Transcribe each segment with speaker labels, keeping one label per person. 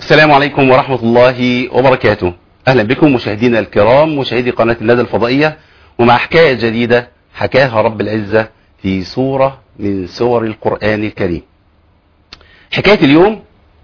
Speaker 1: السلام عليكم ورحمة الله وبركاته. أهلا بكم مشاهدينا الكرام، مشاهدي قناة الندى الفضائية، ومع حكاية جديدة حكاها رب العزة في سورة من سور القرآن الكريم. حكاية اليوم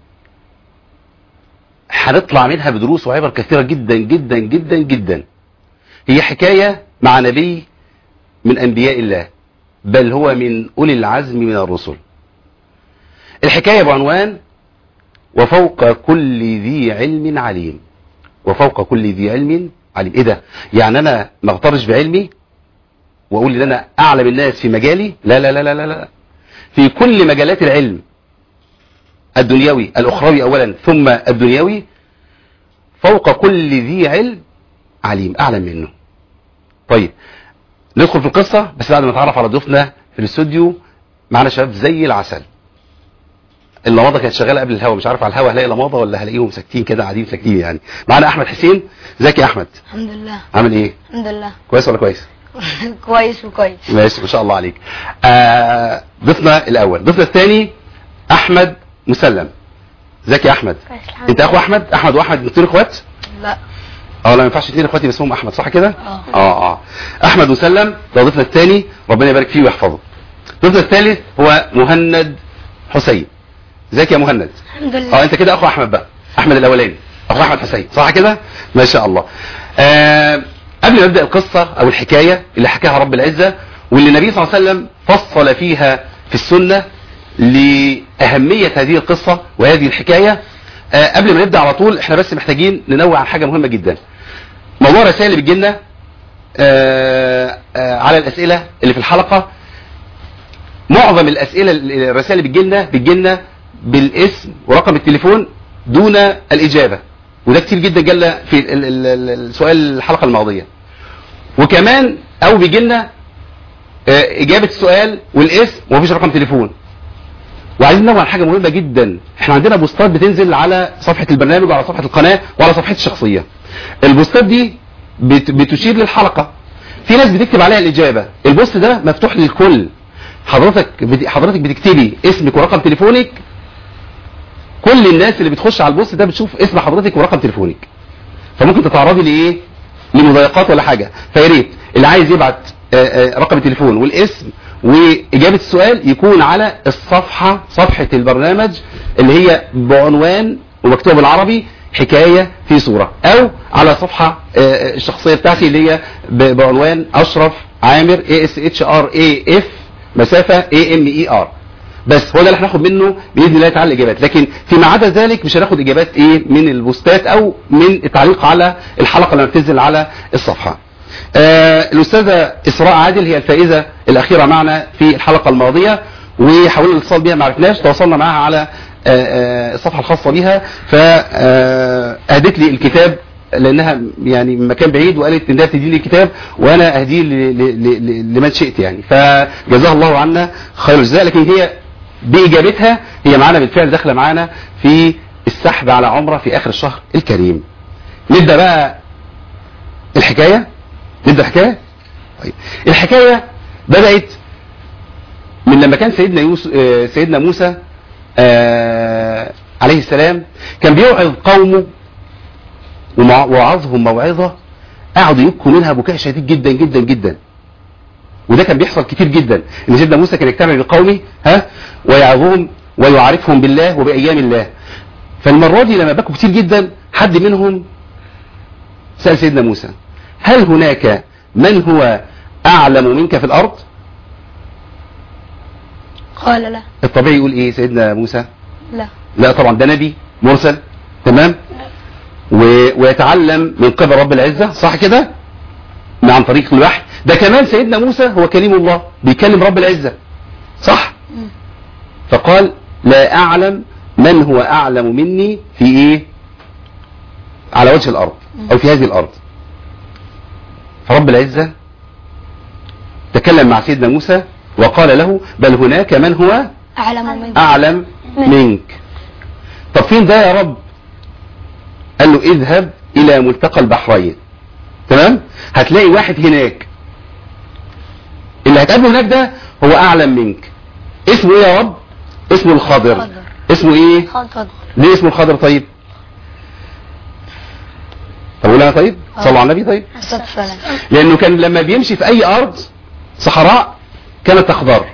Speaker 1: هنطلع منها بدروس وعبر كثيرة جدا جدا جدا جدا. هي حكاية مع نبي من أنبياء الله، بل هو من أولي العزم من الرسل. الحكاية بعنوان وفوق كل ذي علم عليم. وفوق كل ذي علم عليم. ايه ده؟ يعني انا ما اغترش بعلمي واقول ان انا اعلم الناس في مجالي؟ لا لا لا لا لا لا. في كل مجالات العلم الدنيوي الاخروي اولا ثم الدنيوي، فوق كل ذي علم عليم، اعلم منه. طيب ندخل في القصة، بس بعد ما نتعرف على ضيوفنا في الاستوديو. معنا شباب زي العسل. اللمضه كانت شغاله قبل الهوا، مش عارف على الهوا هلاقي لمضه ولا هلاقيهم ساكتين كده قاعدين ساكتين يعني. معانا احمد حسين. ازيك يا احمد؟
Speaker 2: الحمد لله.
Speaker 1: عامل ايه؟
Speaker 2: الحمد لله.
Speaker 1: كويس ولا كويس؟
Speaker 2: كويس وكويس.
Speaker 1: ماشي ما شاء الله عليك. ضيفنا الاول، ضيفنا الثاني احمد مسلم. ازيك يا احمد؟
Speaker 2: كويس الحمد
Speaker 1: انت اخو احمد؟ احمد واحمد اثنين اخوات؟
Speaker 2: لا.
Speaker 1: لا ما ينفعش اثنين اخواتي بس هم احمد، صح كده؟
Speaker 2: اه.
Speaker 1: احمد مسلم ده ضيفنا الثاني، ربنا يبارك فيه ويحفظه. ضيفنا الثالث هو مهند حسين. ازيك يا مهند؟
Speaker 2: الحمد لله.
Speaker 1: انت كده اخو احمد بقى، احمد الاولاني اخو احمد حسين، صح كده؟ ما شاء الله. قبل ما نبدا القصه او الحكايه اللي حكاها رب العزه واللي النبي صلى الله عليه وسلم فصل فيها في السنه لاهميه هذه القصه وهذه الحكايه، قبل ما نبدا على طول احنا بس محتاجين ننوه عن حاجه مهمه جدا. موضوع الرسائل اللي بتجي لنا على الاسئله اللي في الحلقه، معظم الاسئله الرسائل اللي بتجي لنا بالاسم ورقم التليفون دون الاجابه، وده كتير جدا جالنا في السؤال الحلقه الماضيه. وكمان او بيجي لنا اجابه السؤال والاسم ومفيش رقم تليفون. وعايزين ننوه عن حاجه مهمه جدا. احنا عندنا بوستات بتنزل على صفحه البرنامج وعلى صفحه القناه وعلى صفحتي الشخصيه. البوستات دي بتشير للحلقه، في ناس بتكتب عليها الاجابه. البوست ده مفتوح للكل. حضرتك بتكتبي اسمك ورقم تليفونك، كل الناس اللي بتخش على البوست ده بتشوف اسم حضرتك ورقم تليفونك، فممكن تتعرضي لايه؟ لمضايقات ولا حاجه. فيا ريت اللي عايز يبعت رقم التليفون والاسم واجابه السؤال يكون على صفحه البرنامج اللي هي بعنوان ومكتوبه بالعربي حكايه في صوره، او على صفحه الشخصيه بتاعتي اللي هي بعنوان اشرف عامر ASHRAF مسافه AMER. بس هو ده اللي هناخد منه باذن الله تعالى الاجابات، لكن فيما عدا ذلك مش هناخد اجابات من البوستات او من التعليق على الحلقه لما بتنزل على الصفحه. الاستاذه اسراء عادل هي الفائزه الاخيره معنا في الحلقه الماضيه، وحاولنا الاتصال بها ما عرفناش، تواصلنا معها على الصفحه الخاصه بها، فاهدت لي الكتاب لانها يعني من مكان بعيد، وقالت انها تديني الكتاب وانا اهديه لمن شئت يعني، فجزاها الله عنا خير الجزاء. لكن هي باجابتها هي معانا بالفعل، داخله معانا في السحب على عمره في اخر الشهر الكريم. نبدا بقى الحكايه. طيب الحكايه بدات من لما كان سيدنا موسى عليه السلام كان بيوعظ قومه ووعظهم موعظه قعدوا يبكوا منها بكاء شديد جدا جدا جدا. وده كان بيحصل كتير جدا، ان سيدنا موسى كان يجتمع بقومه ويعظهم ويعرفهم بالله وبايام الله. فالمره دي لما بكوا كتير جدا، حد منهم سال سيدنا موسى: هل هناك من هو اعلم منك في الارض؟
Speaker 2: قال لا.
Speaker 1: الطبيعي يقول ايه سيدنا موسى؟
Speaker 2: لا
Speaker 1: طبعا، ده نبي مرسل، تمام، ويتعلم من قبل رب العزة، صح كده، عن طريق الوحي. ده كمان سيدنا موسى هو كليم الله، بيكلم رب العزة، صح. فقال: لا أعلم من هو أعلم مني في إيه؟ على وجه الأرض أو في هذه الأرض. فرب العزة تكلم مع سيدنا موسى وقال له: بل هناك من هو أعلم منك. طب فين ده يا رب؟ قال له: اذهب إلى ملتقى البحرين، تمام، هتلاقي واحد هناك، اللي هتقابله هناك ده هو أعلم منك. اسمه إيه يا رب؟ اسمه الخضر. اسمه إيه؟
Speaker 2: خضر.
Speaker 1: ليه اسمه الخضر؟ طيب طب قول انا طيب صلوا على النبي. طيب
Speaker 2: السلام.
Speaker 1: لانه كان لما بيمشي في اي ارض صحراء كانت تخضر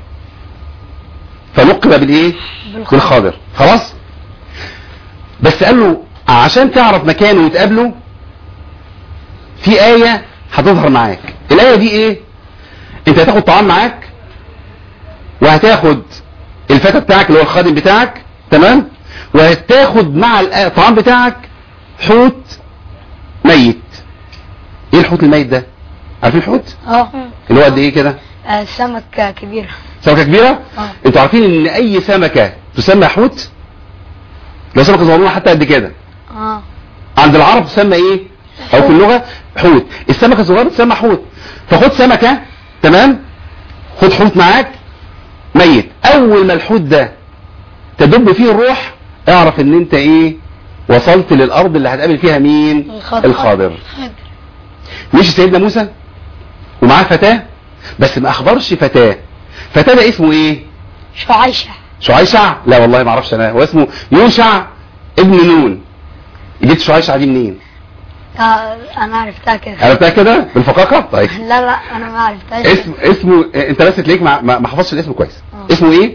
Speaker 1: فلقب بالايه؟ بالخاضر. خلاص. بس قال له عشان تعرف مكانه وتقابله في آية هتظهر معاك. الآية دي ايه؟ انت هتاخد طعام معاك وهتاخد الفتى بتاعك اللي هو الخادم بتاعك، تمام، وهتاخد مع الطعام بتاعك حوت ميت. ايه الحوت الميت ده؟ عارفين الحوت؟ اللي هو قد ايه كده؟
Speaker 2: سمكة كبيرة.
Speaker 1: سمكة كبيرة؟ انتوا عارفين ان اي سمكة تسمى حوت؟ لو سمكة صغيرة حتى قد كده عند العرب تسمى ايه؟ او في اللغة حوت. السمكة الصغيرة تسمى حوت. فخد سمكة، تمام، خد حوت معاك ميت. اول ما الحوت ده تدب فيه الروح اعرف ان انت ايه؟ وصلت للارض اللي هتقابل فيها مين؟ الخاضر. مشي سيدنا موسى ومعاه فتاة، بس ما اخبرش فتاة ده اسمه ايه؟ شعيشع. لا والله ما اعرفش انا. هو اسمه يوشع ابن نون. جبت شعيشع دي منين؟
Speaker 2: انا عرفتها كده.
Speaker 1: عرفتها كده بالفقاقة؟ طيب
Speaker 2: لا انا ما عرفتهاش.
Speaker 1: اسمه انت بس تلاقيك ما حفظتش الاسم كويس. اسمه ايه؟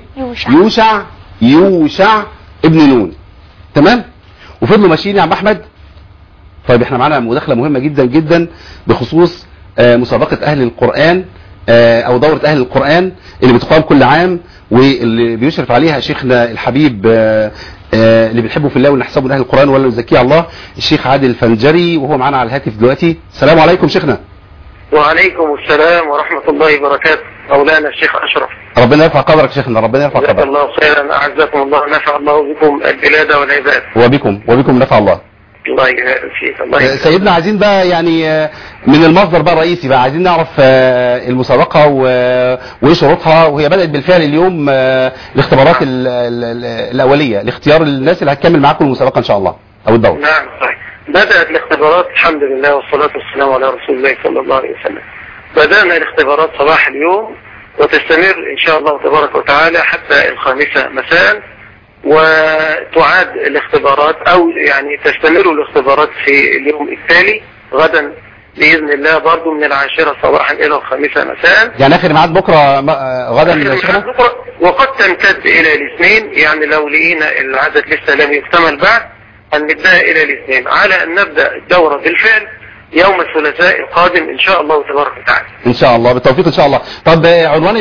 Speaker 1: يوشع ابن نون. تمام. وفضلوا ماشيين يا عم احمد. طيب احنا معانا مداخله مهمه جدا جدا بخصوص مسابقه اهل القرآن او دورة اهل القرآن اللي بتقام كل عام واللي بيشرف عليها شيخنا الحبيب اللي بنحبه في الله ونحسبه من اهل القرآن ولا نزكيه على الله، الشيخ عادل الفنجري، وهو معانا على الهاتف دلوقتي. السلام عليكم شيخنا.
Speaker 3: وعليكم السلام ورحمة الله وبركاته. مولانا الشيخ أشرف،
Speaker 1: ربنا يرفع قدرك شيخنا، ربنا يرفع قدرك.
Speaker 3: جزاك الله خيرا، أعزكم الله، نفع الله بكم البلاد والعباد.
Speaker 1: وبكم نفع الله.
Speaker 3: الله يفيك. الله يفيك.
Speaker 1: سيدنا عايزين بقى يعني من المصدر بقى الرئيسي بقى عايزين نعرف المسابقة وايه شروطها. وهي بدأت بالفعل اليوم الاختبارات الأولية لاختيار الناس اللي هتكمل معاكم المسابقة إن شاء الله أو الدورة.
Speaker 3: نعم صحيح. بدأت الاختبارات الحمد لله والصلاة والسلام على رسول الله صلى الله عليه وسلم. بدأنا الاختبارات صباح اليوم وتستمر إن شاء الله تبارك وتعالى حتى 5 مساء، وتعاد الاختبارات او يعني تستمر الاختبارات في اليوم التالي غدا بإذن الله برضو من 10 صباحا الى 5 مساء.
Speaker 1: يعني اخر ميعاد بكرة غدا
Speaker 3: وقد تمتد الى الاثنين، يعني لو لقينا العدد لسه لم يكتمل بعد هنبدأ الى الاثنين على ان نبدأ الدورة بالفعل يوم الثلاثاء القادم ان شاء الله تبارك وتعالى.
Speaker 1: ان شاء الله بالتوفيق ان شاء الله. طب عنوان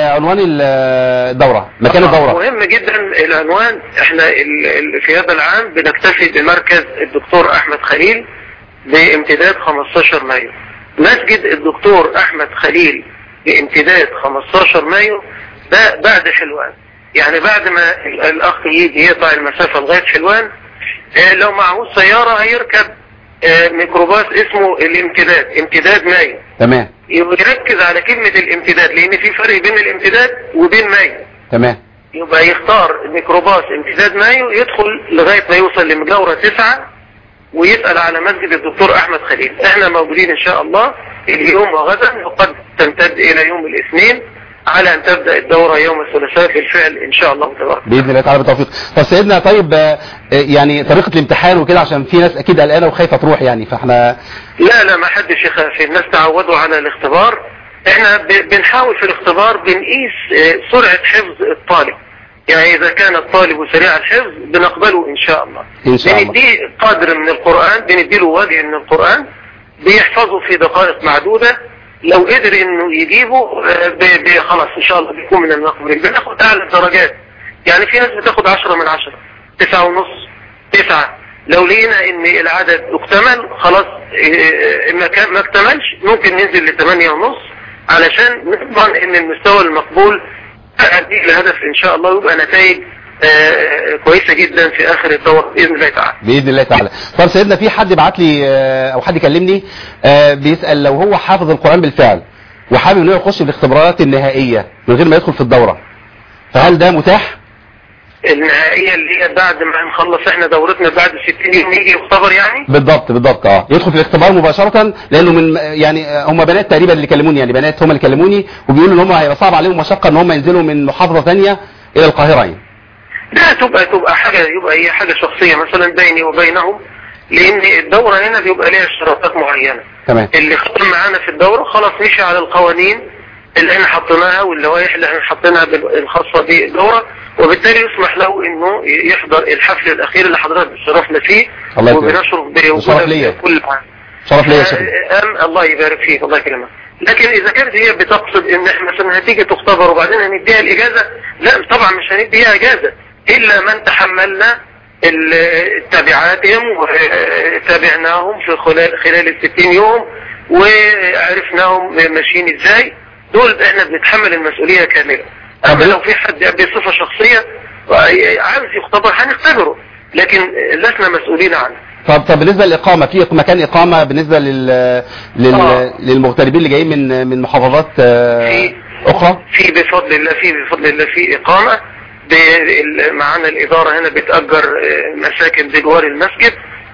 Speaker 1: الدورة، مكان الدورة
Speaker 3: مهم جدا. العنوان احنا في هذا العام بنكتفي بمركز الدكتور احمد خليل بامتداد 15 مايو. مسجد الدكتور احمد خليل بامتداد 15 مايو ده بعد حلوان، يعني بعد ما الاخ يجي يقطع المسافة لغاية حلوان لو معه سيارة هيركب ميكروباص اسمه الامتداد، امتداد مايو.
Speaker 1: تمام.
Speaker 3: يركز على كلمة الامتداد لان في فرق بين الامتداد وبين مايو.
Speaker 1: تمام.
Speaker 3: يبقى يختار ميكروباص امتداد مايو يدخل لغاية ما يوصل لمجاورة 9 ويسأل على مسجد الدكتور احمد خليل. احنا موجودين ان شاء الله اليوم وغدا، وقد تمتد الى يوم الاثنين على ان تبدأ الدورة يوم الثلاثاء بالفعل ان شاء الله تبارك
Speaker 1: باذن الله تعالى بالتوفيق. طب سيدنا طيب يعني طريقة الامتحان وكده عشان في ناس اكيد قلقانه وخايفه تروح يعني، فاحنا
Speaker 3: لا ما حدش يخاف، الناس تعودوا على الاختبار. احنا بنحاول في الاختبار بنقيس سرعة حفظ الطالب، يعني اذا كان الطالب سريع الحفظ بنقبله ان شاء الله.
Speaker 1: ان شاء الله.
Speaker 3: بنديه قدر من القرآن، بنديله وجه من القرآن بيحفظه في دقائق معدودة. لو قدر انه يجيبه خلاص ان شاء الله بيكون من المقبولين. بناخد اعلى الدرجات، يعني في ناس بتاخد 10 من 10، 9.5، 9. لو لقينا ان العدد اكتمل خلاص، ما اكتملش ممكن ننزل ل8.5 علشان نضمن ان المستوى المقبول يؤدي الهدف ان شاء الله، ويبقى نتائج كويسة جدا في اخر الدورة باذن الله تعالى.
Speaker 1: باذن الله تعالى. طب سيدنا في حد بعت لي او حد كلمني بيسأل لو هو حافظ القرآن بالفعل وحابب انه يخش في الاختبارات النهائية من غير ما يدخل في الدورة، فهل ده متاح؟
Speaker 3: النهائية اللي هي بعد ما نخلص احنا دورتنا بعد 60 يوم يجي يختبر يعني؟
Speaker 1: بالضبط يدخل في الاختبار مباشرة، لانه من يعني هم بنات تقريبا اللي كلموني، يعني بنات هم اللي كلموني وبيقولوا ان هم هيبقى صعب عليهم مشقة ان هم ينزلوا من محافظة ثانية الى القاهرة يعني.
Speaker 3: لا تبقى حاجة، يبقى هي حاجة شخصية مثلا بيني وبينهم، لان الدورة هنا بيبقى ليها اشتراطات معينة.
Speaker 1: تمام.
Speaker 3: اللي ختم معانا في الدورة خلاص مشي على القوانين اللي احنا حطيناها واللوائح اللي احنا حطيناها الخاصة بالدورة، وبالتالي يسمح له انه يحضر الحفل الاخير اللي حضرتك شرفنا فيه وبنشرف بوجودك كل عام.
Speaker 1: شرف ليا يا شيخ.
Speaker 3: الله يبارك فيك، الله يكرمك. لكن اذا كانت هي بتقصد ان احنا مثلا هتيجي تختبر وبعدين هنديها الاجازة، لا طبعا مش هنديها اجازة الا من تحملنا تبعاتهم وتابعناهم في خلال 60 يوم وعرفناهم ماشيين ازاي، دول احنا بنتحمل المسؤولية كاملة. اما لو في حد بصفة شخصية عاوز يختبر هنختبره، لكن لسنا مسؤولين عنه.
Speaker 1: طب بالنسبة للإقامة، في مكان إقامة بالنسبة للمغتربين اللي جايين من محافظات أخرى؟
Speaker 3: في بفضل الله في إقامة. معانا الإدارة هنا بتأجر مساكن بجوار المسجد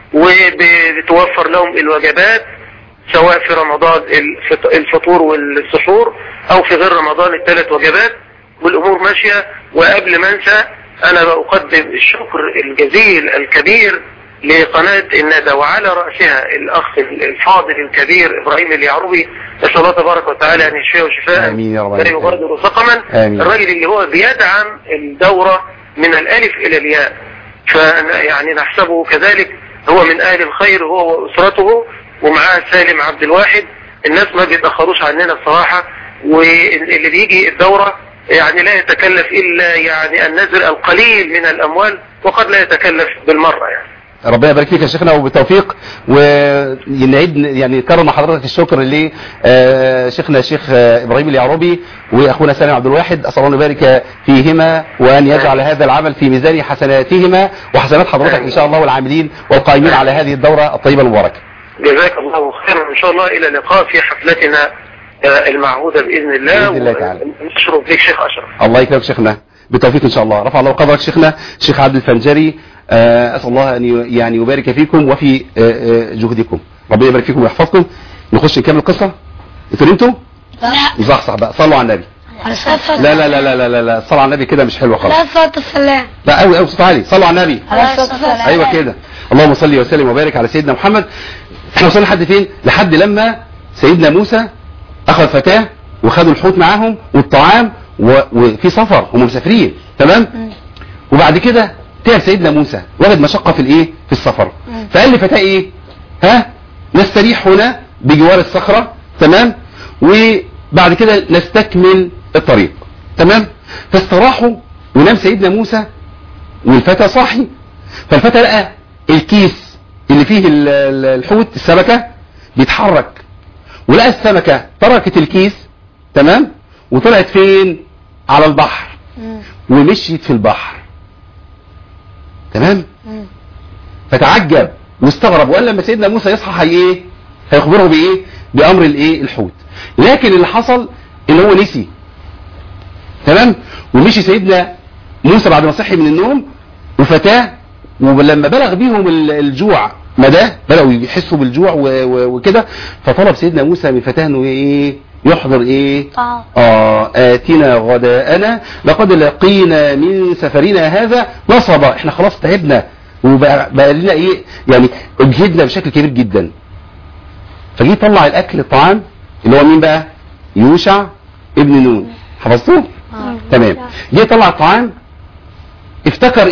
Speaker 3: وبتوفر لهم الوجبات سواء في رمضان الفطور والسحور أو في غير رمضان الثلاث وجبات، والأمور ماشية. وقبل ما أنسى أنا بقدم الشكر الجزيل الكبير لقناة الندى وعلى رأسها الأخ الفاضل الكبير إبراهيم اليعربي، نسأل الله تبارك وتعالى أن يشفيه شفاء لا يغادر سقما. الراجل اللي هو بيدعم الدورة من الألف إلى الياء، فيعني نحسبه كذلك هو من أهل الخير هو وأسرته، ومعاه سالم عبد الواحد. الناس ما بيتأخروش عننا الصراحة، واللي بيجي الدورة يعني لا يتكلف إلا يعني النذر القليل من الأموال، وقد لا يتكلف بالمرة يعني.
Speaker 1: ربنا يبارك فيك يا شيخنا وبالتوفيق، ونعيد يعني نكرر مع حضرتك الشكر لشيخنا الشيخ ابراهيم اليعربي واخونا سالم عبد الواحد. اسال الله ان يبارك فيهما وان يجعل هذا العمل في ميزان حسناتهما وحسنات حضرتك ان شاء الله والعاملين والقائمين على هذه الدورة الطيبة المباركة.
Speaker 3: جزاك الله خيرا، ان شاء الله الى اللقاء في حفلتنا المعهودة باذن الله.
Speaker 1: باذن الله تعالى.
Speaker 3: نشرف بك شيخ اشرف.
Speaker 1: الله يكرمك شيخنا بالتوفيق ان شاء الله. رفع الله قدرك شيخنا الشيخ عبد الفنجري. اسال الله ان يعني يبارك فيكم وفي جهدكم، ربنا يبارك فيكم ويحفظكم. نخش نكمل القصه. انتوا لا صح بقى، صلوا على النبي. لا لا لا لا لا لا الصلاه على النبي كده مش حلوه خالص.
Speaker 2: لا صوت السلام.
Speaker 1: لا قوي صوت عالي. صلوا على النبي.
Speaker 2: السلام.
Speaker 1: ايوه كده. اللهم صل وسلم وبارك على سيدنا محمد. احنا وصلنا لحد فين؟ لحد لما سيدنا موسى اخذ فتاه وخدوا الحوت معاهم والطعام وفي سفر هم مسافرين، تمام؟ وبعد كده تعب سيدنا موسى، وجد مشقة في السفر، فقال لفتاه ايه؟ نستريح هنا بجوار الصخرة، تمام؟ وبعد كده نستكمل الطريق، تمام؟ فاستراحوا ونام سيدنا موسى والفتى صاحي. فالفتى لقى الكيس اللي فيه الحوت السمكة بيتحرك، ولقى السمكة تركت الكيس، تمام؟ وطلعت فين؟ على البحر ومشيت في البحر، تمام؟ فتعجب واستغرب، وقال لما سيدنا موسى يصحى هيخبره بايه؟ بامر الحوت. لكن اللي حصل ان هو نسي، تمام؟ ومشي سيدنا موسى بعد ما صحي من النوم وفتاه، ولما بلغ بيهم الجوع مداه، بدأوا يحسوا بالجوع وكده، فطلب سيدنا موسى من فتاه انه يحضر آتنا غداءنا لقد لقينا من سفرنا هذا نصبا. احنا خلاص تعبنا وبقى لنا يعني اجهدنا بشكل كبير جدا. فجي طلع الاكل الطعام اللي هو مين بقى؟ يوشع ابن نون. حفظتوه؟ تمام. جه طلع الطعام، افتكر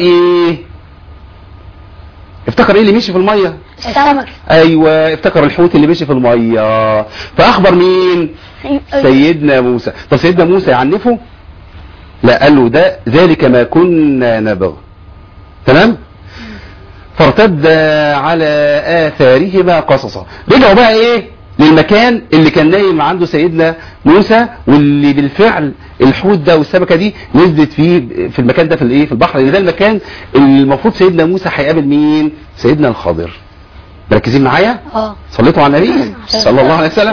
Speaker 1: اللي مشي في المية؟
Speaker 2: السمك.
Speaker 1: ايوه، افتكر الحوت اللي مشي في المية، فاخبر مين؟ سيدنا موسى. طب سيدنا موسى يعنفه؟ لا، قال له ذلك ما كنا نبغ، تمام؟ فارتد على آثارهما قصصا. رجعوا بقى للمكان اللي كان نايم عنده سيدنا موسى، واللي بالفعل الحوت ده والسمكه دي نزلت فيه في المكان ده في البحر، اللي ده المكان اللي المفروض سيدنا موسى هيقابل مين؟ سيدنا الخضر. مركزين معايا؟ صليتوا على النبي صلى الله عليه وسلم.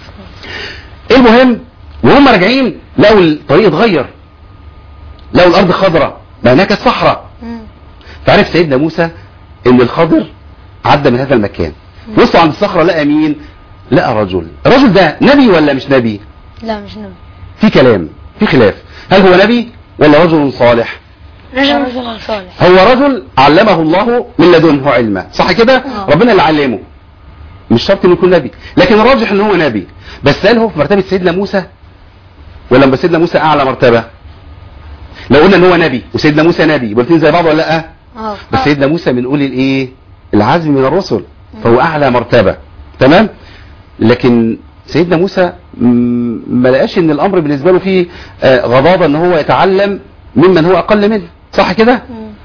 Speaker 1: المهم وهم راجعين لقوا الطريق اتغير، لقوا الارض خضراء، بقى هناك الصحراء. فعرف سيدنا موسى ان الخضر عدى من هذا المكان. وصلوا عند الصخرة لقى مين؟ لقى رجل. الرجل ده نبي ولا مش نبي؟
Speaker 2: لا مش نبي.
Speaker 1: في كلام، في خلاف، هل هو نبي ولا رجل صالح؟
Speaker 2: رجل صالح.
Speaker 1: هو رجل علمه الله من لدنه علما، صح كده؟ ربنا اللي علمه، مش شرط انه يكون نبي، لكن الراجح ان هو نبي. بس هل هو في مرتبه سيدنا موسى ولا سيدنا موسى اعلى مرتبه؟ لو قلنا ان هو نبي وسيدنا موسى نبي يبقى الاثنين زي بعض ولا لا؟ بس سيدنا موسى من اولي الايه؟ العزم من الرسل، فهو اعلى مرتبه، تمام؟ لكن سيدنا موسى ما لقاش ان الامر بالنسبه له فيه غضاضه ان هو يتعلم ممن هو اقل منه، صح كده؟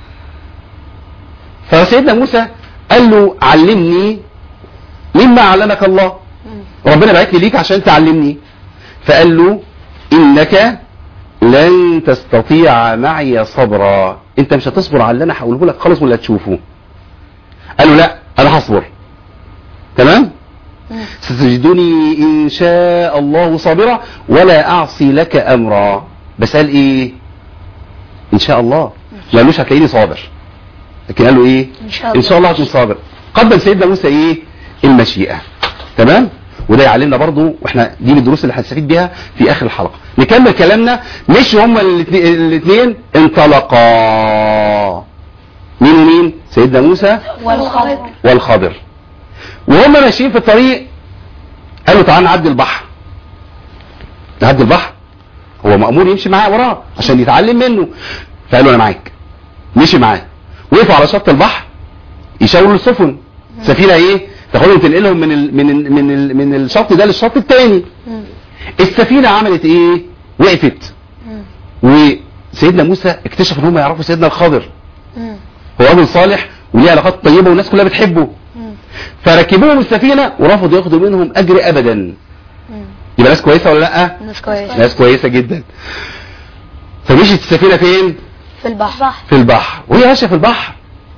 Speaker 1: فسيدنا موسى قال له علمني مما علمك الله، ربنا بعت لي ليك عشان تعلمني. فقال له انك لن تستطيع معي صبرا، انت مش هتصبر على اللي انا هقوله لك خالص ولا تشوفه. قال له لا انا هصبر، تمام؟ ستجدني ان شاء الله صابرا ولا اعصي لك امرا. بس قال ايه؟ ان شاء الله، ما قالوش هتلاقيني صابر، لكن قال له ايه؟ ان شاء الله هتكون صابر. قدم سيدنا موسى ايه؟ المشيئة، تمام؟ وده يعلمنا برضو، واحنا دي من الدروس اللي هنستفيد بيها في اخر الحلقة. نكمل كلامنا. مش هما الاثنين انطلقا، مين ومين؟ سيدنا موسى والخضر. وهم ماشيين في الطريق قالوا تعال نعدي البحر. نعدي البحر، هو مأمور يمشي معاه وراه عشان يتعلم منه. فقالوا انا معاك. مشي معاه، وقفوا على شط البحر يشاوروا السفن، سفينة ايه؟ تاخدهم تنقلهم من الشط ده للشط الثاني. السفينة عملت ايه؟ وقفت. وسيدنا موسى اكتشف ان هم يعرفوا سيدنا الخضر، هو رجل صالح وليه علاقات طيبة والناس كلها بتحبه. فركبوهم السفينة ورفضوا ياخدوا منهم اجر ابدا. يبقى ناس كويسة ولا لا؟ ناس كويسة جدا. فمشيت السفينة فين؟ في البحر. وهي ماشية في البحر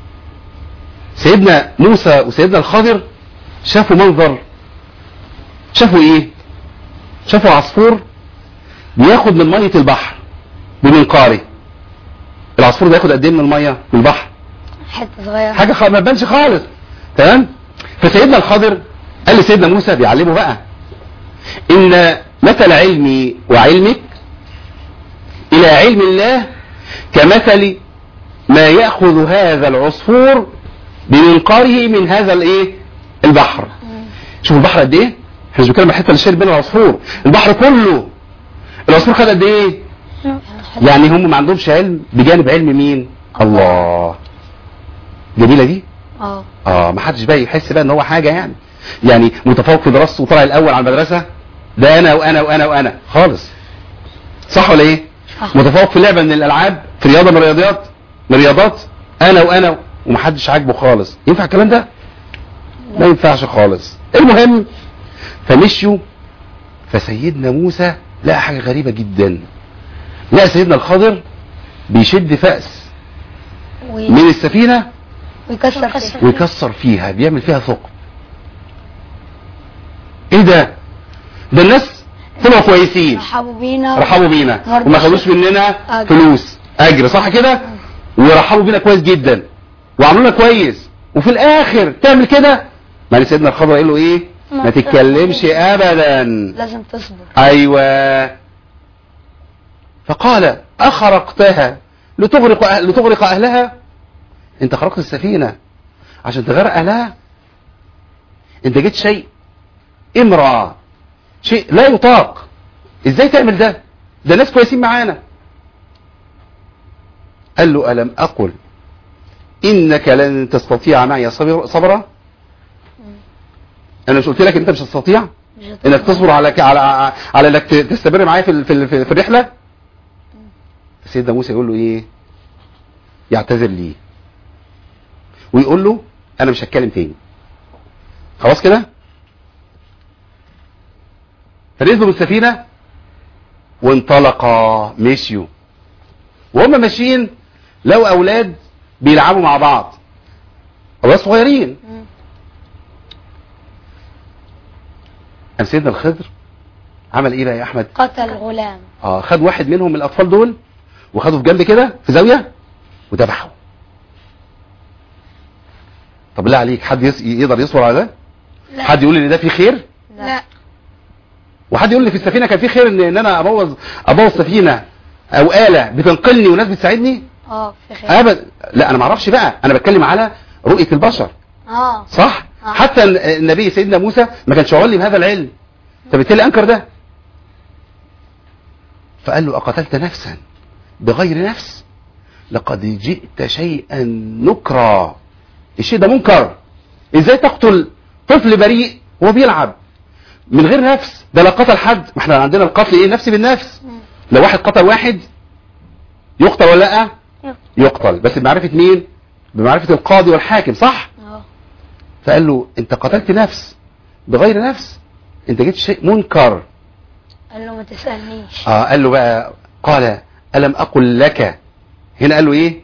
Speaker 1: سيدنا موسى وسيدنا الخضر شافوا منظر. شافوا ايه؟ شافوا عصفور بياخد من مية البحر بمنقاره. العصفور ده ياخد قد ايه من المية من البحر؟
Speaker 2: حته صغيره،
Speaker 1: حاجه ما تبانش خالص، تمام؟ فسيدنا الخضر قال لسيدنا موسى بيعلمه بقى ان مثل علمي وعلمك الى علم الله كمثل ما ياخذ هذا العصفور بمنقاره من هذا الايه؟ البحر. شوفوا البحر قد ايه؟ احنا مش بنتكلم عن الحته اللي شايل بين العصفور، البحر كله. العصفور خد قد ايه؟ يعني هم ما عندهمش علم بجانب علم مين؟ الله. جميله دي؟ ما حدش بقى يحس بقى ان هو حاجه يعني متفوق في دراسته وطلع الاول على المدرسه، ده انا وانا وانا وانا خالص، صح ولا ايه؟ متفوق في لعبه من الالعاب، في رياضه من الرياضات انا وانا ومحدش عاجبه خالص. ينفع الكلام ده؟ ما ينفعش خالص. المهم فمشيوا. فسيدنا موسى لقى حاجه غريبه جدا، لقى سيدنا الخضر بيشد فأس من السفينه ويكسر فيها، بيعمل فيها ثقب. ايه ده؟ ده الناس طلعوا كويسين، رحبوا بينا وما خدوش مننا فلوس اجر، صح كده؟ ورحبوا بينا كويس جدا وعملونا كويس، وفي الاخر تعمل كده؟ يعني سيدنا الخضر قال له ايه؟ ما تتكلمش ابدا،
Speaker 2: لازم تصبر.
Speaker 1: ايوه. فقال اخرقتها لتغرق اهلها؟ انت خرقت السفينة عشان تغرق اهلها؟ انت جيت شيء امرأة، شيء لا يطاق، ازاي تعمل ده؟ ده ناس كويسين معانا. قال له ألم أقل إنك لن تستطيع معي صبرا؟ أنا مش قلت لك أنت مش هتستطيع إنك تصبر على إنك تستمر معايا في الرحلة؟ سيدنا موسى يقول له إيه؟ يعتذر لي ويقول له أنا مش هتكلم تاني، خلاص كده؟ فنزلوا بالسفينة وانطلقا، مشيوا. وهم ماشيين لو أولاد بيلعبوا مع بعض، أولاد صغيرين. قام سيدنا الخضر عمل ايه بقى يا احمد؟
Speaker 2: قتل غلام.
Speaker 1: خد واحد منهم من الاطفال دول وخده في جنب كده في زاويه وذبحه. طب بالله عليك حد يقدر يصبر على ده؟
Speaker 2: لا.
Speaker 1: حد يقول لي ان ده فيه خير؟
Speaker 2: لا.
Speaker 1: وحد يقول لي في السفينه كان فيه خير ان انا ابوظ سفينه او آلة بتنقلني وناس بتساعدني؟
Speaker 2: في خير.
Speaker 1: ابدا. لا انا ما اعرفش بقى، انا بتكلم على رؤيه البشر. صح. حتى النبي سيدنا موسى ما كانش علم هذا العلم، فبالتالي انكر ده. فقال له اقتلت نفسا بغير نفس لقد جئت شيئا نكرا. الشيء ده منكر. ازاي تقتل طفل بريء وهو بيلعب من غير نفس؟ ده لا قتل حد. ما احنا عندنا القتل ايه؟ نفس بالنفس. لو واحد قتل واحد يقتل ولا لا؟ يقتل، بس بمعرفة مين؟ بمعرفة القاضي والحاكم. صح. فقال له انت قتلت نفس بغير نفس، انت جبت شيء منكر.
Speaker 2: قال له ما تسألنيش.
Speaker 1: قال له بقى قال ألم أقل لك. هنا قال له ايه؟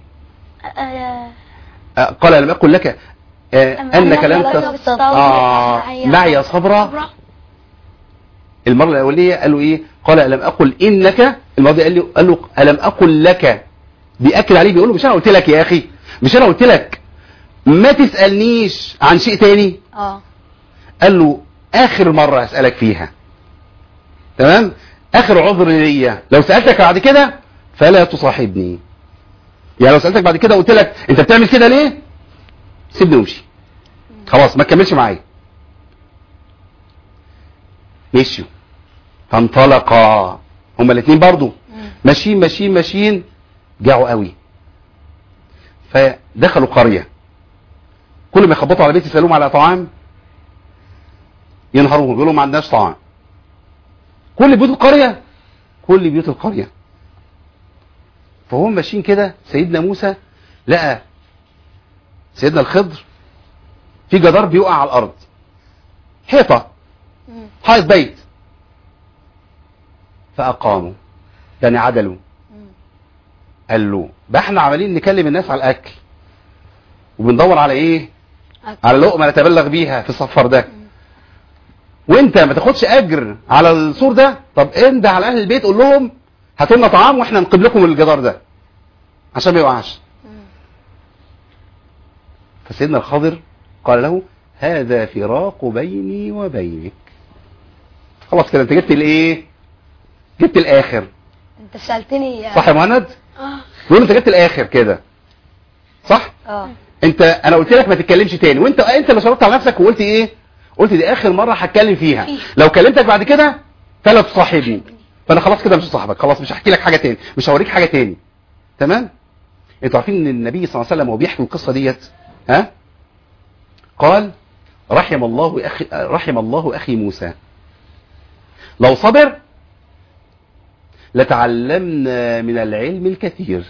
Speaker 1: قال ألم أقل لك أنك لن تستطيع معي صبرا. المرة الأولية قال له ايه؟ قال ألم أقل إنك. المرة دي قال له ألم أقل لك. بيأكد عليه، بيقول له مش أنا قلت لك يا أخي، مش أنا قلت لك ما تسألنيش عن شيء تاني. قال له آخر مرة أسألك فيها، تمام؟ آخر عذر ليا، لو سألتك بعد كده فلا تصاحبني. يعني لو سألتك بعد كده قلت لك أنت بتعمل كده ليه؟ سيبني وامشي، خلاص ما تكملش معايا. مشيوا فانطلقا هما الاثنين برضو ماشيين ماشيين ماشيين، جاعوا قوي فدخلوا قرية. كل ما يخبطوا على بيت يسألوهم على طعام ينهروهم، يقولوا ما عندناش طعام. كل بيوت القرية، كل بيوت القرية. فهم ماشيين كده، سيدنا موسى لقى سيدنا الخضر في جدار بيقع على الأرض، حيطة، حائط بيت. فأقاموا، يعني عدلوا. قال له بقى احنا عمالين نكلم الناس على الأكل وبندور على ايه؟ على لقمة نتبلغ بيها في السفر ده، وانت ما تاخدش اجر على السور ده. طب انده على اهل البيت قول لهم هاتوا لنا طعام واحنا نقيب لكم الجدار ده عشان ما يوقعش. فسيدنا الخضر قال له هذا فراق بيني وبينك. خلاص كده انت جبت الايه؟ جبت الاخر.
Speaker 2: انت سألتني
Speaker 1: صح يا مهند؟ بيقول انت جبت الاخر كده، صح؟ انا قلت لك ما تتكلمش تاني، وانت اللي شرطت على نفسك وقلت ايه؟ قلت دي اخر مرة هتكلم فيها، لو كلمتك بعد كده فلا تصاحبني. فانا خلاص كده مش صاحبك، خلاص مش هحكي لك حاجة تاني، مش هوريك حاجة تاني. تمام؟ انتوا عارفين ان النبي صلى الله عليه وسلم وهو بيحكي القصة ديت قال رحم الله اخي موسى لو صبر لتعلمنا من العلم الكثير.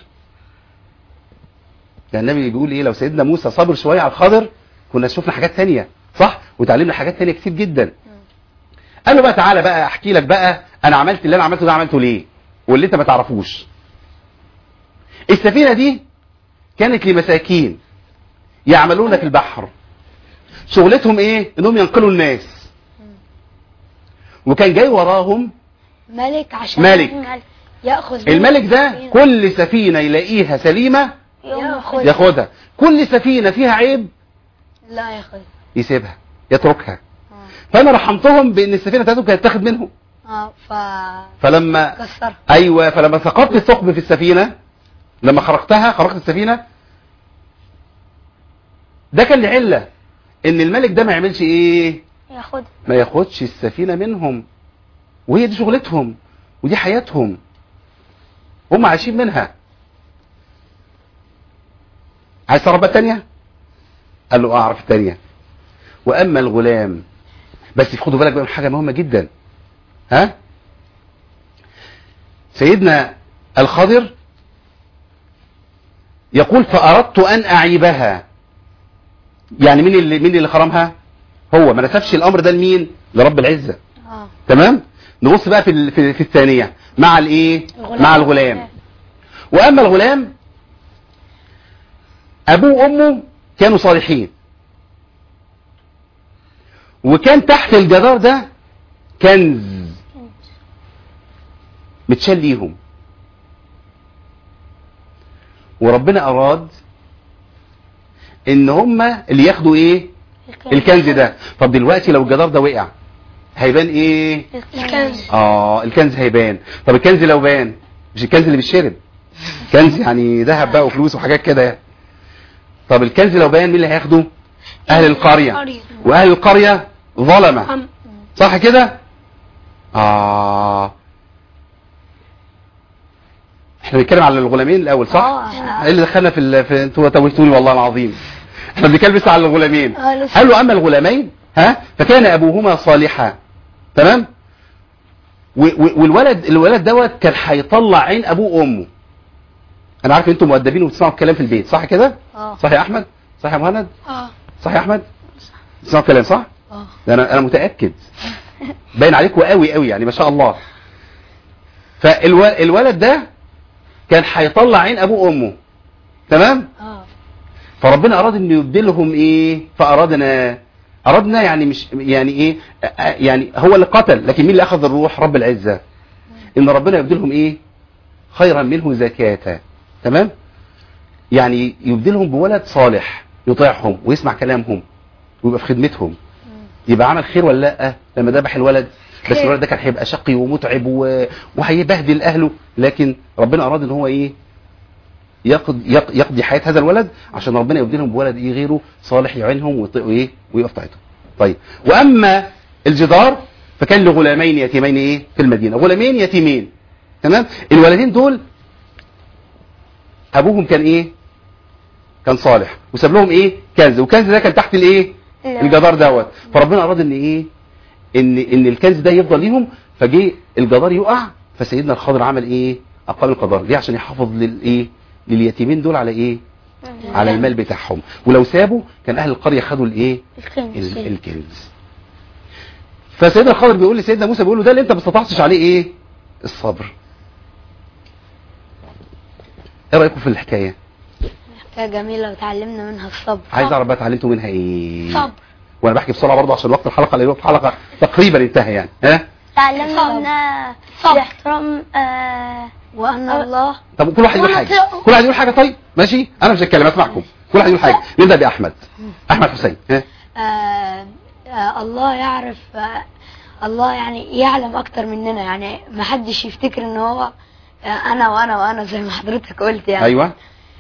Speaker 1: يعني النبي بيقول ايه؟ لو سيدنا موسى صبر شوية على الخضر كنا شفنا حاجات تانية، صح؟ وتعلمنا حاجات تانية كتير جدا. قال له بقى تعالى بقى احكي لك بقى انا عملت اللي انا عملته ده عملته ليه واللي انت ما تعرفوش. السفينة دي كانت لمساكين يعملون في البحر، شغلتهم ايه؟ انهم ينقلوا الناس. وكان جاي وراهم
Speaker 2: ملك عشان
Speaker 1: ملك
Speaker 2: ياخذ
Speaker 1: الملك ده كل سفينة يلاقيها سليمة ياخدها، كل سفينة فيها عيب
Speaker 2: لا ياخذ
Speaker 1: يسيبها يتركها. فانا رحمتهم بان السفينة بتاعتهم كانت تاخد منهم. فلما
Speaker 2: كسرها.
Speaker 1: ايوه، فلما ثقبت الثقب في السفينة، لما خرقت السفينة، ده كان لعلة ان الملك ده ما يعملش ايه؟ ما ياخدش السفينة منهم، وهي دي شغلتهم ودي حياتهم، هم عايشين منها. عايز تعرف بقى الثانية؟ قال له اعرف الثانية. واما الغلام، بس خدوا بالك بقى من حاجة مهمة جدا. سيدنا الخضر يقول فأردت أن أعيبها. يعني مين اللي خرمها؟ هو ما نسبش الأمر ده لمين؟ لرب العزة. تمام؟ نبص بقى في الثانية مع الايه؟ مع الغلام. واما الغلام ابوه وامه كانوا صالحين، وكان تحت الجدار ده كنز متشال ليهم، وربنا اراد ان هم اللي ياخدوا ايه؟ الكنز ده. طب دلوقتي لو الجدار ده وقع هيبان ايه؟
Speaker 2: الكنز.
Speaker 1: الكنز هيبان. طب الكنز لو بان، مش الكنز اللي بيتشرب، كنز يعني ذهب بقى وفلوس وحاجات كده يعني. طب الكنز لو بان مين اللي هياخده؟ اهل القرية، واهل القرية ظلمة، صح كده؟ احنا بنتكلم على الغلامين الاول، صح؟ ايه اللي دخلنا في انتوا توهتوني والله العظيم. احنا بنتكلم بس على الغلامين. قال له اما الغلامين فكان ابوهما صالحا، تمام؟ الولد دوت كان هيطلع عين ابوه وامه. انا عارف انتم مؤدبين وبتسمعوا الكلام في البيت، صح كده؟ صح يا احمد؟ صح يا مهند؟ صح يا احمد؟ بتسمعوا الكلام صح؟ انا متاكد باين عليكم قوي قوي يعني ما شاء الله. فالولد ده كان هيطلع عين ابوه وامه، تمام؟ فربنا اراد انه يبدلهم ايه؟ اردنا يعني مش يعني ايه يعني هو اللي قتل، لكن مين اللي اخذ الروح؟ رب العزة. ان ربنا يبدلهم ايه؟ خيرا منه زكاة، تمام؟ يعني يبدلهم بولد صالح يطيعهم ويسمع كلامهم ويبقى في خدمتهم. يبقى عمل خير ولا لا لما ذبح الولد؟ بس الولد ده كان هيبقى شقي ومتعب وهيبهدل اهله، لكن ربنا اراد ان هو ايه؟ يقضي حياة هذا الولد عشان ربنا يبدلهم بولد ايه غيره صالح يعينهم وايه ويبقى في طاعتهم. طيب، واما الجدار فكان لغلامين يتيمين ايه في المدينة، غلامين يتيمين، تمام؟ الولدين دول ابوهم كان ايه؟ كان صالح وساب لهم ايه؟ كنز، والكنز ده كان تحت الايه؟ الجدار دوت. فربنا اراد ان ايه؟ ان الكنز ده يفضل ليهم، فجه الجدار يقع، فسيدنا الخضر عمل ايه؟ اقام الجدار ليه؟ عشان يحافظ للايه؟ لليتيمين دول على ايه؟ على المال بتاعهم، ولو سابوا كان اهل القرية خدوا الايه؟ الكنز. فسيدنا الخضر بيقول لسيدنا موسى، بيقول له ده اللي انت ما استطعتش عليه ايه؟ الصبر. ايه رايكم في الحكايه؟
Speaker 2: حكايه جميله وتعلمنا منها الصبر.
Speaker 1: عايز اعرف بقى اتعلمتوا منها ايه؟
Speaker 2: صبر.
Speaker 1: وانا بحكي بسرعه برضه عشان وقت الحلقه، لان وقت الحلقه تقريبا انتهى يعني.
Speaker 2: تعلمنا منها الاحترام وان الله.
Speaker 1: طب كل واحد يقول حاجه، كل واحد يقول حاجه. طيب ماشي، انا مش هتكلم اسمعكم، كل واحد يقول حاجه. نبدا باحمد. احمد حسين.
Speaker 2: الله يعرف، الله يعني يعلم اكتر مننا، يعني ما حدش يفتكر ان هو انا زي ما حضرتك قلت يعني.
Speaker 1: ايوه.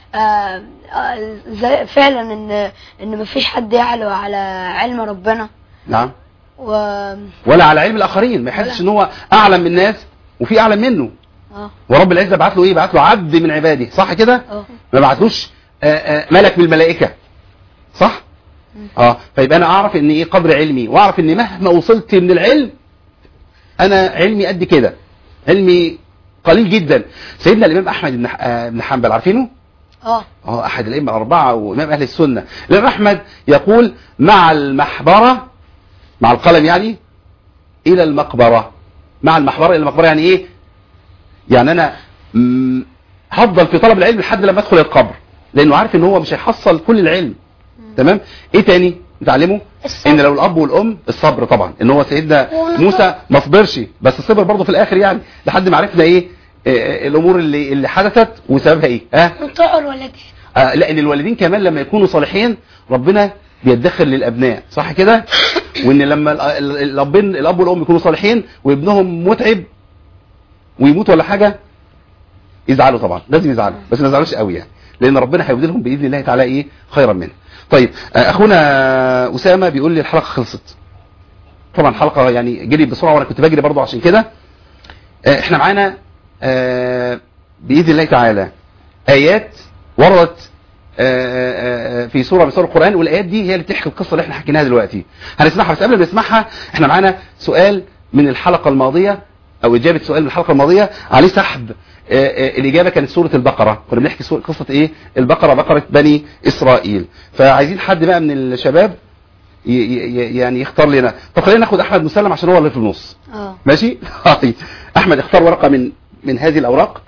Speaker 2: فعلا ان ما فيش حد يعلو على علم ربنا.
Speaker 1: نعم. ولا على علم الاخرين، ما يحسش ان هو اعلم من الناس وفي اعلم منه. ورب العزه بعت له ايه؟ بعت له عبد من عباده، صح كده؟ ما بعتلوش ملك من الملائكه، صح؟ فيبقى انا اعرف ان ايه قدر علمي، واعرف ان مهما وصلت من العلم انا علمي قد كده، علمي قليل جدا. سيدنا الامام احمد بن حنبل، عارفينه؟ احد الائمه الاربعه وامام اهل السنه. الامام احمد يقول مع المحبره، مع القلم يعني، الى المقبره. مع المحبره الى المقبره يعني ايه؟ يعني انا هفضل في طلب العلم لحد لما ادخل القبر، لانه عارف ان هو مش هيحصل كل العلم. تمام؟ ايه تاني نتعلمه؟ ان لو الاب والام، الصبر طبعا، ان هو سيدنا موسى ما صبرش، بس صبر برضه في الاخر يعني، لحد ما عرفنا ايه الامور اللي حدثت وسببها ايه.
Speaker 2: نطيع الوالدين.
Speaker 1: لان الوالدين كمان لما يكونوا صالحين ربنا بيدخر للابناء، صح كده؟ وان لما الاب والام يكونوا صالحين وابنهم متعب ويموت ولا حاجه يزعلوا طبعا، لازم يزعلوا، بس ما يزعلوش قوي يعني، لان ربنا هيبدلهم باذن الله تعالى ايه خيرا منه. طيب، اخونا اسامه بيقول لي الحلقه خلصت. طبعا الحلقه يعني جري بسرعه وانا كنت بجري برضو عشان كده. احنا معانا باذن الله تعالى ايات وردت في سوره من سور القران، والايات دي هي اللي بتحكي القصه اللي احنا حكيناها دلوقتي. هنسمعها، بس قبل ما نسمعها احنا معانا سؤال من الحلقه الماضيه، او اجابه سؤال من الحلقه الماضيه عليه سحب. الاجابه كانت سوره البقره، كنا بنحكي قصه ايه؟ البقره، بقره بني اسرائيل. فعايزين حد بقى من الشباب يعني يختار لنا. طب خلينا ناخد احمد مسلم عشان هو اللي في النص. ماشي. احمد اختار ورقه من هذه الاوراق.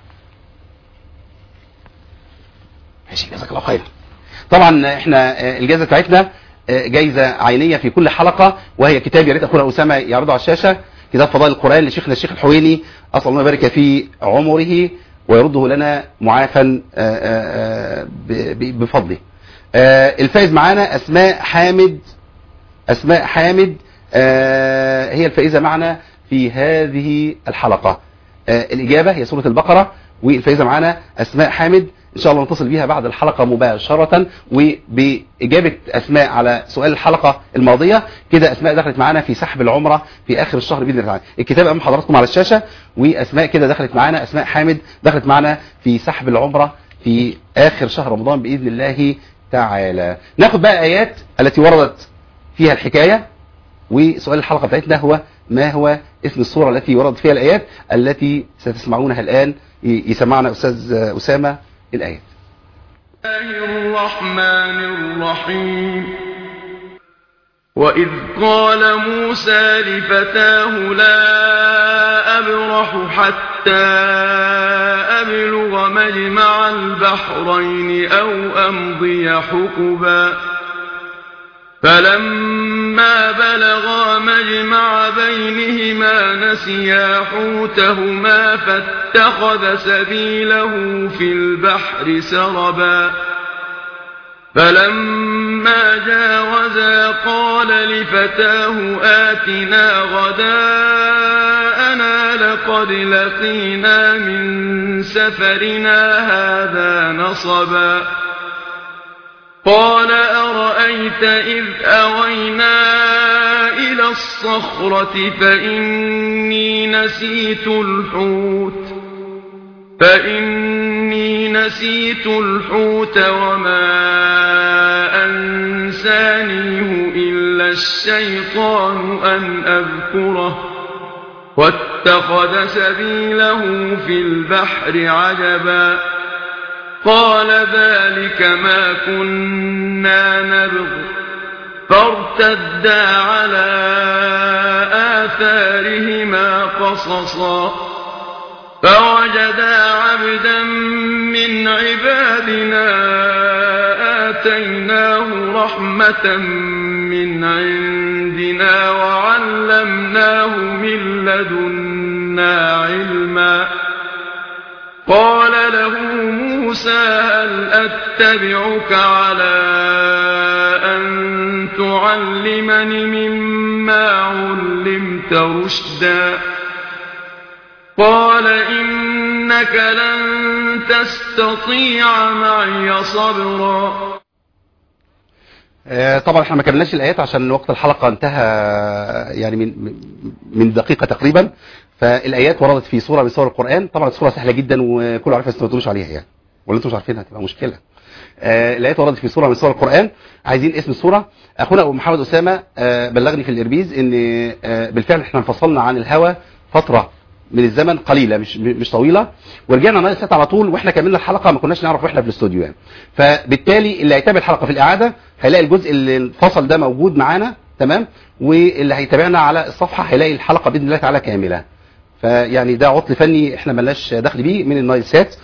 Speaker 1: ماشي، جزاك الله خير. طبعا احنا الجائزه بتاعتنا جائزه عينيه في كل حلقه، وهي كتاب يا ريت اخونا اسامه يعرضه على الشاشه، كتاب فضائل القرآن لشيخنا الشيخ الحويني، أسأل الله يبارك في عمره ويرده لنا معافا بفضله. الفائز معانا أسماء حامد هي الفائزة معنا في هذه الحلقة. الإجابة هي سورة البقرة، والفائزه معانا اسماء حامد، ان شاء الله نتصل بيها بعد الحلقه مباشره وباجابه اسماء على سؤال الحلقه الماضيه. كده اسماء دخلت معانا في سحب العمره في اخر الشهر باذن الله تعالى. الكتاب امام حضراتكم على الشاشه، واسماء كده دخلت معانا، اسماء حامد دخلت معانا في سحب العمره في اخر شهر رمضان باذن الله تعالى. ناخد بقى ايات التي وردت فيها الحكايه، وسؤال الحلقه بتاعتنا هو ما هو اسم السوره التي وردت فيها الايات التي ستسمعونها الان. يسمعنا استاذ اسامه الايات.
Speaker 4: الله الرحمن الرحيم. وإذ قال موسى لفتاه لا أبرح حتى أبلغ مجمع البحرين أو أمضي حقبا فلما بلغا مجمع بينهما نسيا حوتهما فاتخذ سبيله في البحر سربا فلما جاوزا قال لفتاه آتنا غداءنا لقد لقينا من سفرنا هذا نصبا قال أرأيت إذ أوينا إلى الصخرة فإني نسيت الحوت وما أنسانيه إلا الشيطان أن أذكره واتخذ سبيله في البحر عجبا قال ذلك ما كنا نبغ فارتدا على آثارهما قصصا فوجدا عبدا من عبادنا آتيناه رحمة من عندنا وعلمناه من لدنا علما قال له موسى هل أتبعك على أن تعلمني مما علمت رشدا قال إنك لن تستطيع معي صبرا.
Speaker 1: طبعا احنا ما كملناش الايات عشان وقت الحلقه انتهى يعني من دقيقه تقريبا. فالايات وردت في سوره من سور القران، طبعا السوره سهله جدا وكل عارف ما تقولوش عليها يعني، ولا انتم مش عارفينها هتبقى مشكله. الايات وردت في سوره من سور القران. عايزين اسم السوره. اخونا ابو محمد اسامه بلغني في الاربيز ان بالفعل احنا انفصلنا عن الهوا فتره من الزمن قليله مش طويله، ورجعنا ناقص ساعه على طول، واحنا كملنا الحلقه ما كناش نعرف واحنا في الاستوديو يعني. فبالتالي اللي هيتابع الحلقه في الاعاده هيلاقي الجزء اللي انفصل ده موجود معانا تمام، واللي هيتابعنا على الصفحه هيلاقي الحلقه باذن الله تعالى كامله. فيعني ده عطل فني احنا ملناش دخل بيه من النايل سات.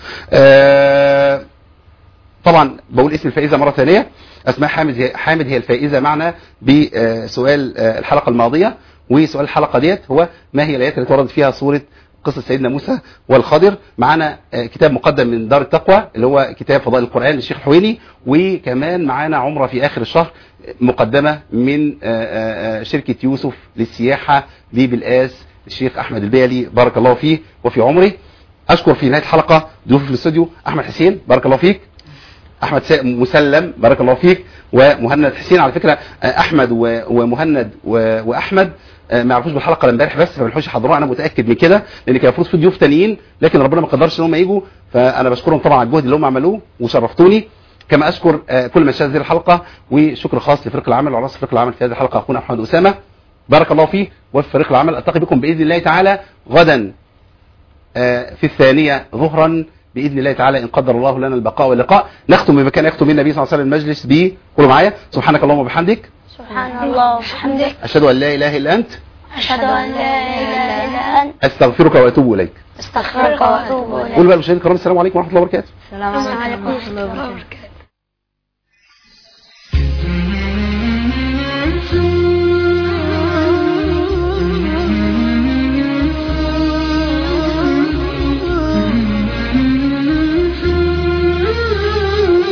Speaker 1: طبعا بقول اسم الفائزه مره ثانيه، اسماء حامد هي الفائزه معنا بسؤال الحلقه الماضيه. وسؤال الحلقه ديت هو ما هي الايات اللي وردت فيها سوره قصه سيدنا موسى والخضر. معانا كتاب مقدم من دار التقوى اللي هو كتاب فضائل القران للشيخ الحويني، وكمان معانا عمره في اخر الشهر مقدمه من شركه يوسف للسياحه ببلقاس الشيخ احمد البيلي بارك الله فيه وفي عمره. اشكر في نهايه الحلقه ضيوفي في الاستوديو احمد حسين بارك الله فيك، احمد مسلم بارك الله فيك، ومهند حسين. على فكره احمد ومهند واحمد ما يعرفوش بالحلقه امبارح بس، فما لحقوش يحضروها، انا متاكد من كده، لان كان المفروض في ضيوف تانيين لكن ربنا ما قدرش ان هم يجوا. فانا بشكرهم طبعا على الجهد اللي هم عملوه وشرفتوني. كما اشكر كل من شاهد هذه الحلقه، وشكر خاص لفريق العمل وعناصر فريق العمل في هذه الحلقه اخونا احمد اسامه بارك الله فيه وفي فريق العمل. التقي بكم باذن الله تعالى غدا في 2 ظهرا باذن الله تعالى ان قدر الله لنا البقاء واللقاء. نختم بما كان يختم النبي صلى الله عليه وسلم المجلس ب قولوا معايا سبحانك اللهم وبحمدك
Speaker 2: سبحان الله وبحمدك
Speaker 1: اشهد ان لا اله الا انت
Speaker 2: أشهد أن لا إله إلا أنت
Speaker 1: استغفرك واتوب اليك.
Speaker 2: أستغفرك وأتوب إليك.
Speaker 1: قولوا بقى المشاهدين الكرام السلام عليكم ورحمه الله وبركاته.
Speaker 2: السلام عليكم ورحمة الله وبركاته.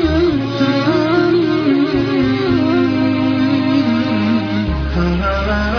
Speaker 4: ah